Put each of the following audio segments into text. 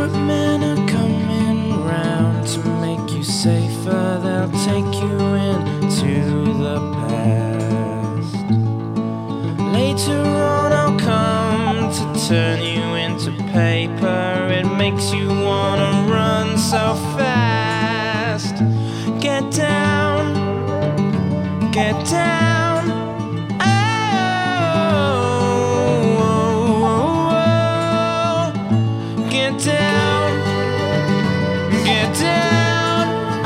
Desperate men are coming round to make you safer. They'll take you into the past. Later on I'll come to turn you into paper. It makes you wanna run so fast. Get down, get down. Get down, get down,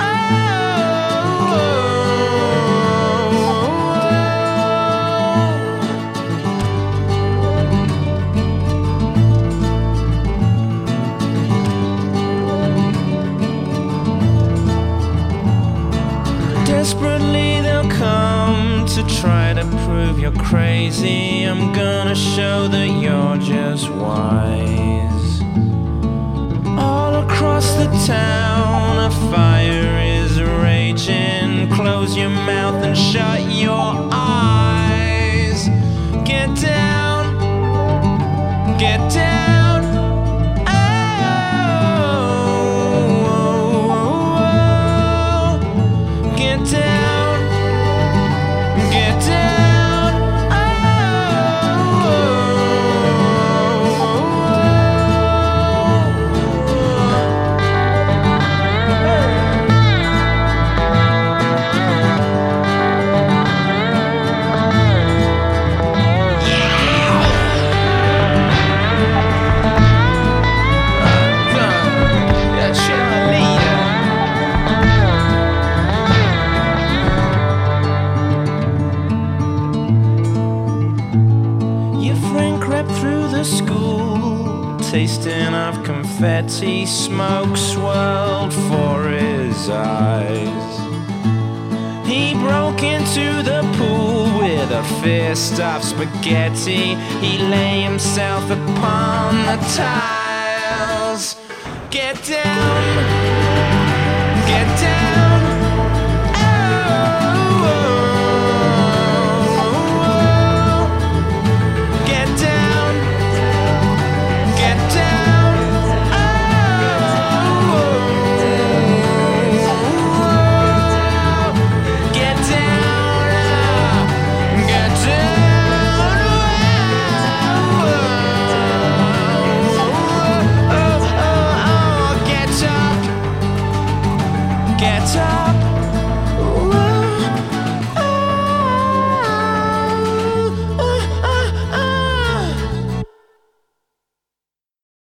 Desperately they'll come to try to prove you're crazy. I'm gonna show that you're just wise. All across the town a fire is raging. Close your mouth and shut your eyes. Get down, get down. Get down, get down. Through the school, tasting of confetti, smoke swirled for his eyes. He broke into the pool with a fist of spaghetti. He lay himself upon the tiles. Get down, get down. Get up.